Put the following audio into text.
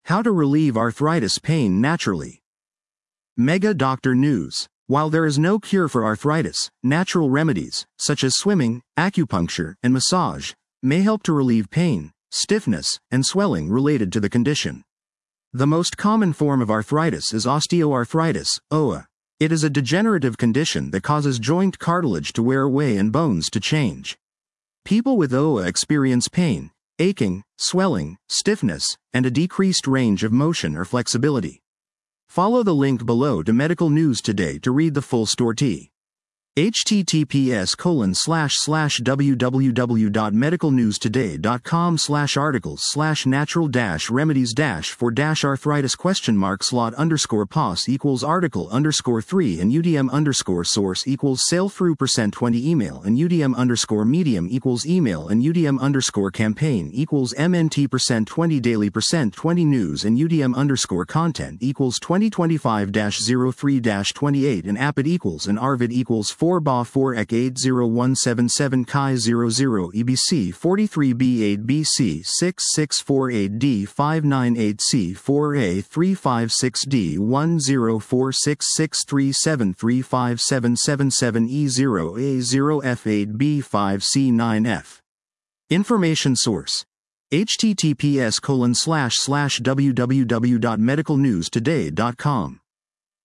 How to relieve arthritis pain naturally. Mega Doctor News. While there is no cure for arthritis, natural remedies, such as swimming, acupuncture, and massage, may help to relieve pain, stiffness, and swelling related to the condition. The most common form of arthritis is osteoarthritis, OA. It is a degenerative condition that causes joint cartilage to wear away and bones to change. People with OA experience pain, aching, swelling, stiffness, and a decreased range of motion or flexibility. Follow the link below to Medical News Today to read the full story. https://www.medicalnewstoday.com/articles/natural-remedies-for-article_pos=article_3 and UDM_source=sale-through%20 email and UDM_medium=email and UDM_campaign=MNT%20 daily%20 news and UDM_content=2025-03-28 and APID and ARVID 4BA4EC 80177 Chi 00 EBC 43B8 BC 6648D 598C 4A 356D 1046637357777 E0 A0 F8B 5C9F. Information source: https://www.medicalnewstoday.com